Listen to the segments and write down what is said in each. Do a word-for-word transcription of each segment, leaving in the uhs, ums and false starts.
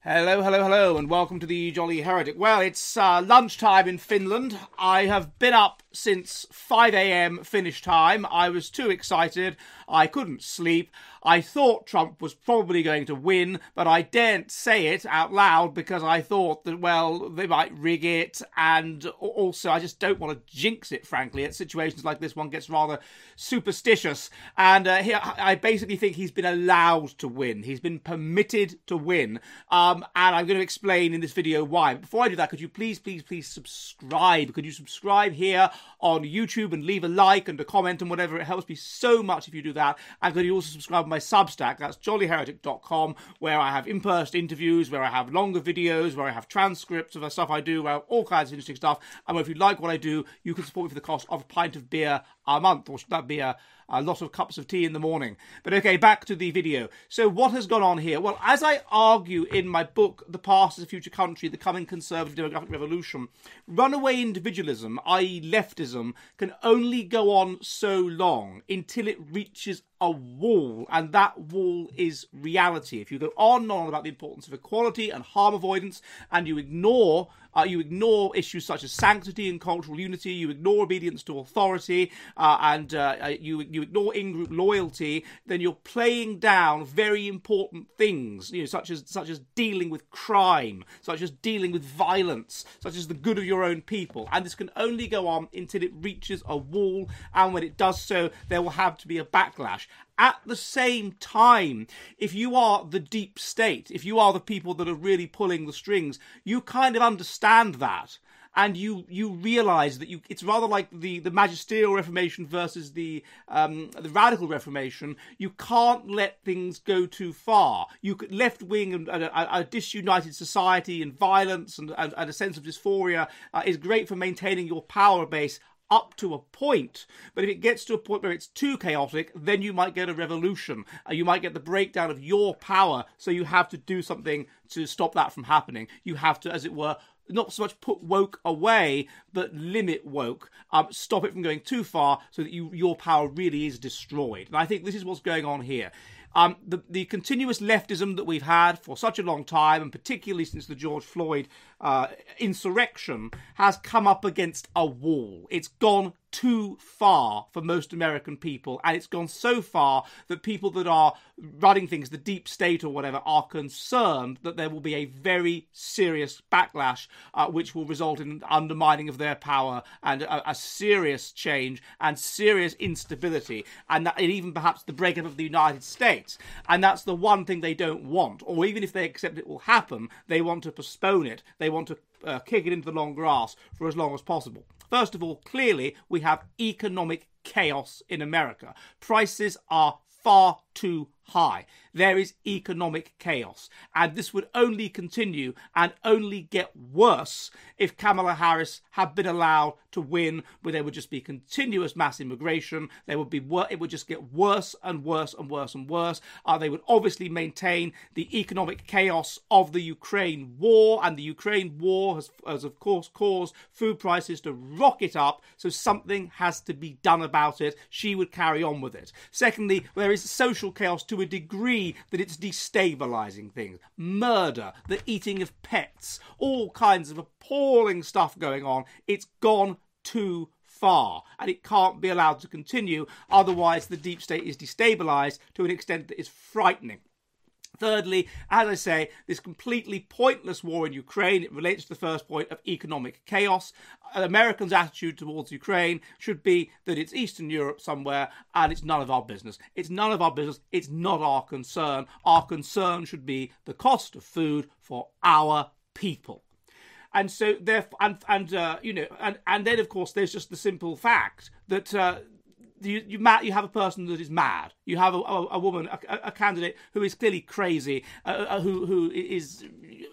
Hello, hello, hello, and welcome to the Jolly Heretic. Well, it's uh, lunchtime in Finland. I have been up since five a.m. Finnish time. I was too excited. I couldn't sleep. I thought Trump was probably going to win, but I daren't say it out loud because I thought that, well, they might rig it, and also I just don't want to jinx it, frankly. At situations like this, one gets rather superstitious, and uh, he, I basically think he's been allowed to win. He's been permitted to win, um, and I'm going to explain in this video why. But before I do that, could you please, please, please subscribe? Could you subscribe here on YouTube and leave a like and a comment and whatever? It helps me so much if you do that. And could you also subscribe to my Substack? That's jolly heretic dot com, where I have in-person interviews, where I have longer videos, where I have transcripts of the stuff I do, where I have all kinds of interesting stuff. And if you like what I do, you can support me for the cost of a pint of beer a month, or should that be a, a lot of cups of tea in the morning? But okay, back to the video. So what has gone on here? Well, as I argue in my book, The Past is a Future Country, The Coming Conservative Demographic Revolution, runaway individualism, that is leftism, can only go on so long until it reaches a wall, and that wall is reality. If you go on and on about the importance of equality and harm avoidance, and you ignore uh, you ignore issues such as sanctity and cultural unity, you ignore obedience to authority, uh, and uh, you you ignore in-group loyalty, then you're playing down very important things, you know, such as such as dealing with crime, such as dealing with violence, such as the good of your own people. And this can only go on until it reaches a wall, and when it does so, there will have to be a backlash. At the same time, if you are the deep state, if you are the people that are really pulling the strings, you kind of understand that. And you you realise that you it's rather like the, the magisterial Reformation versus the um, the radical Reformation. You can't let things go too far. You could, left wing and a, a disunited society and violence and, and, and a sense of dysphoria uh, is great for maintaining your power base up to a point, but if it gets to a point where it's too chaotic, then you might get a revolution. Uh, you might get the breakdown of your power, so you have to do something to stop that from happening. You have to, as it were, not so much put woke away, but limit woke, um, stop it from going too far so that you, your power really is destroyed. And I think this is what's going on here. Um, the, the continuous leftism that we've had for such a long time, and particularly since the George Floyd uh, insurrection, has come up against a wall. It's gone too far for most American people, and it's gone so far that people that are running things, the deep state or whatever, are concerned that there will be a very serious backlash, uh, which will result in undermining of their power and a, a serious change and serious instability, and, that, and even perhaps the breakup of the United States. And that's the one thing they don't want, or even if they accept it will happen, they want to postpone it. They want to uh, kick it into the long grass for as long as possible. First of all, clearly, we have economic chaos in America. Prices are far too high. There is economic chaos, and this would only continue and only get worse if Kamala Harris had been allowed to win, where there would just be continuous mass immigration. There would be wor- it would just get worse and worse and worse and worse. Uh, they would obviously maintain the economic chaos of the Ukraine war, and the Ukraine war has, has of course caused food prices to rocket up, so something has to be done about it. She would carry on with it. Secondly, there is social chaos to a degree that it's destabilising things. Murder, the eating of pets, all kinds of appalling stuff going on. It's gone too far, and it can't be allowed to continue. Otherwise, the deep state is destabilised to an extent that is frightening. Thirdly, as I say, this completely pointless war in Ukraine, it relates to the first point of economic chaos. Americans' attitude towards Ukraine should be that it's Eastern Europe somewhere and it's none of our business. It's none of our business. It's not our concern. Our concern should be the cost of food for our people. And so, therefore, and, and uh, you know, and, and then, of course, there's just the simple fact that uh, You, you, you have a person that is mad. You have a, a, a woman, a, a candidate who is clearly crazy, uh, who who is,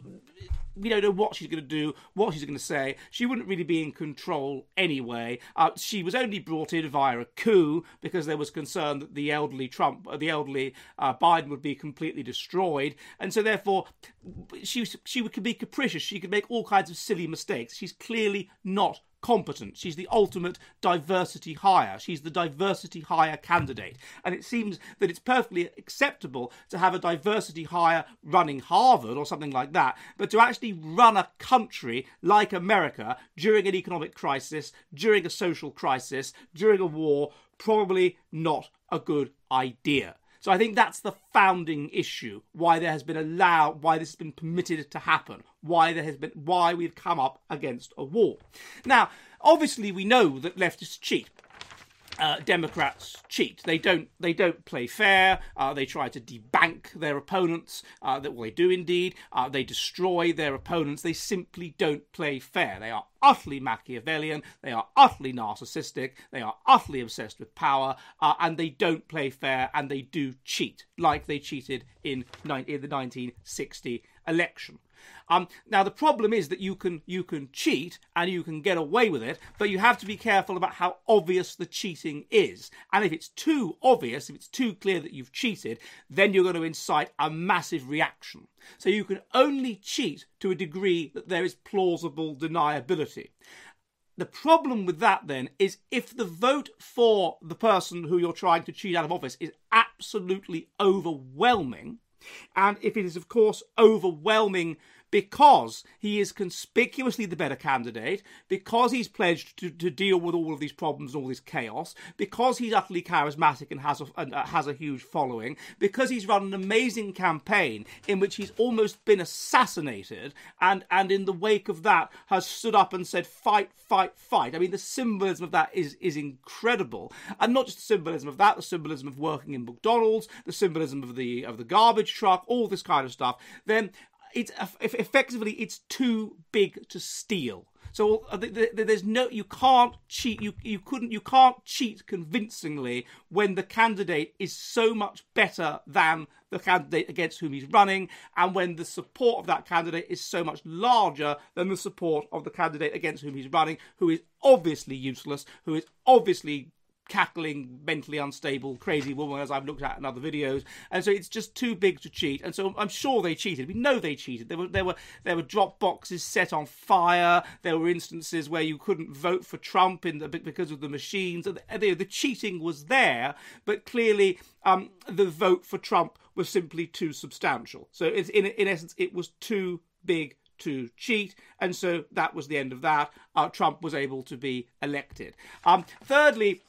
we don't know what she's going to do, what she's going to say. She wouldn't really be in control anyway. Uh, she was only brought in via a coup because there was concern that the elderly Trump, uh, the elderly uh, Biden would be completely destroyed. And so therefore, she, she could be capricious. She could make all kinds of silly mistakes. She's clearly not competent. She's the ultimate diversity hire. She's the diversity hire candidate. And it seems that it's perfectly acceptable to have a diversity hire running Harvard or something like that, but to actually run a country like America during an economic crisis, during a social crisis, during a war, probably not a good idea. So I think that's the founding issue, why there has been allowed, why this has been permitted to happen, why there has been, why we've come up against a war. Now, obviously, we know that leftists cheat. Uh, Democrats cheat. They don't. They don't play fair. Uh, they try to debank their opponents. Uh, that well, they do indeed. Uh, they destroy their opponents. They simply don't play fair. They are utterly Machiavellian. They are utterly narcissistic. They are utterly obsessed with power, uh, and they don't play fair. And they do cheat, like they cheated in, in the nineteen sixty election. Um, now, the problem is that you can you can cheat and you can get away with it, but you have to be careful about how obvious the cheating is. And if it's too obvious, if it's too clear that you've cheated, then you're going to incite a massive reaction. So you can only cheat to a degree that there is plausible deniability. The problem with that, then, is if the vote for the person who you're trying to cheat out of office is absolutely overwhelming, and if it is, of course, overwhelming because he is conspicuously the better candidate, because he's pledged to, to deal with all of these problems and all this chaos, because he's utterly charismatic and has a, and, uh, has a huge following, because he's run an amazing campaign in which he's almost been assassinated, and, and in the wake of that has stood up and said, fight, fight, fight. I mean, the symbolism of that is, is incredible. And not just the symbolism of that, the symbolism of working in McDonald's, the symbolism of the of the garbage truck, all this kind of stuff. Then it's effectively it's too big to steal. So there's no, you can't cheat. You you couldn't you can't cheat convincingly when the candidate is so much better than the candidate against whom he's running, and when the support of that candidate is so much larger than the support of the candidate against whom he's running, who is obviously useless, who is obviously cackling, mentally unstable, crazy woman, as I've looked at in other videos, and so it's just too big to cheat. And so I'm sure they cheated. We know they cheated. There were there were there were drop boxes set on fire. There were instances where you couldn't vote for Trump in the, because of the machines. The, the cheating was there, but clearly um, the vote for Trump was simply too substantial. So it's, in in essence, it was too big to cheat, and so that was the end of that. Uh, Trump was able to be elected. Um, thirdly,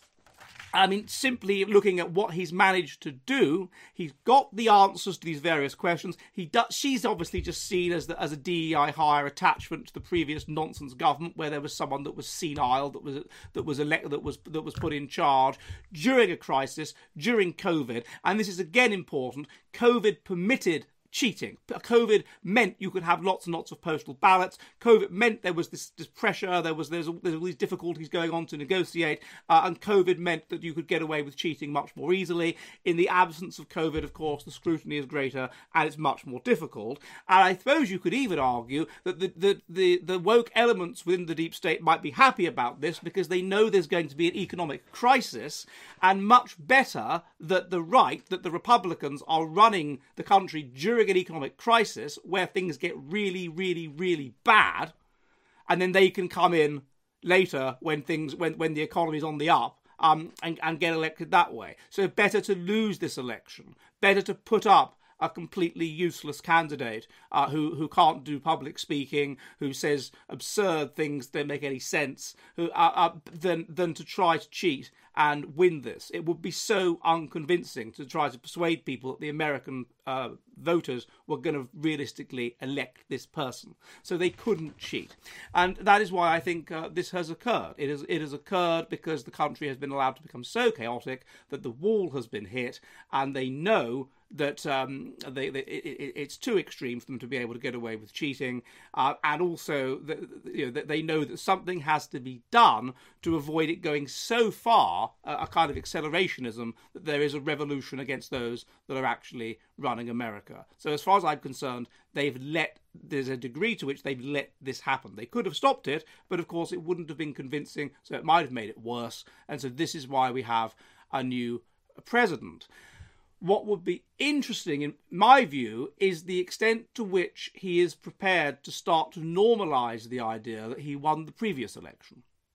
I mean, simply looking at what he's managed to do, he's got the answers to these various questions. He does, she's obviously just seen as the, as a D E I hire attachment to the previous nonsense government, where there was someone that was senile, that was that was elected, that was that was put in charge during a crisis, during COVID. And this is again important. COVID permitted cheating. COVID meant you could have lots and lots of postal ballots. COVID meant there was this, this pressure, there was there's, there's all these difficulties going on to negotiate, uh, and COVID meant that you could get away with cheating much more easily. In the absence of COVID, of course, the scrutiny is greater and it's much more difficult. And I suppose you could even argue that the, the, the, the woke elements within the deep state might be happy about this because they know there's going to be an economic crisis, and much better that the right, that the Republicans are running the country during an economic crisis where things get really, really, really bad, and then they can come in later when things when, when the economy's on the up um, and, and get elected that way. So better to lose this election, better to put up a completely useless candidate uh, who who can't do public speaking, who says absurd things that don't make any sense, who uh, uh, than than to try to cheat and win this. It would be so unconvincing to try to persuade people that the American uh, voters were going to realistically elect this person. So they couldn't cheat, and that is why I think uh, this has occurred. It has it has occurred because the country has been allowed to become so chaotic that the wall has been hit, and they know that um, they, they, it, it's too extreme for them to be able to get away with cheating, uh, and also that, you know, that they know that something has to be done to avoid it going so far, uh, a kind of accelerationism, that there is a revolution against those that are actually running America. So as far as I'm concerned, they've let, there's a degree to which they've let this happen. They could have stopped it, but of course it wouldn't have been convincing, so it might have made it worse. And so this is why we have a new president. What would be interesting, in my view, is the extent to which he is prepared to start to normalise the idea that he won the previous election.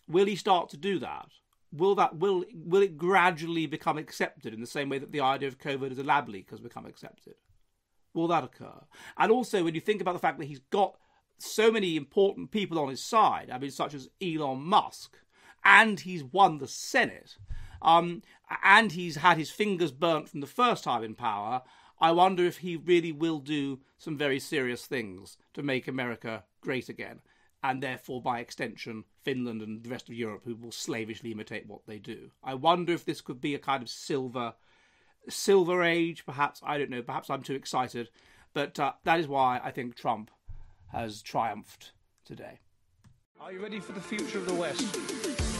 Will he start to do that? Will that will will it gradually become accepted in the same way that the idea of COVID as a lab leak has become accepted? Will that occur? And also, when you think about the fact that he's got so many important people on his side, I mean, such as Elon Musk, and he's won the Senate, um, and he's had his fingers burnt from the first time in power, I wonder if he really will do some very serious things to make America great again, and therefore, by extension, Finland and the rest of Europe, who will slavishly imitate what they do. I wonder if this could be a kind of silver, silver age, perhaps. I don't know. Perhaps I'm too excited. But uh, that is why I think Trump has triumphed today. Are you ready for the future of the West?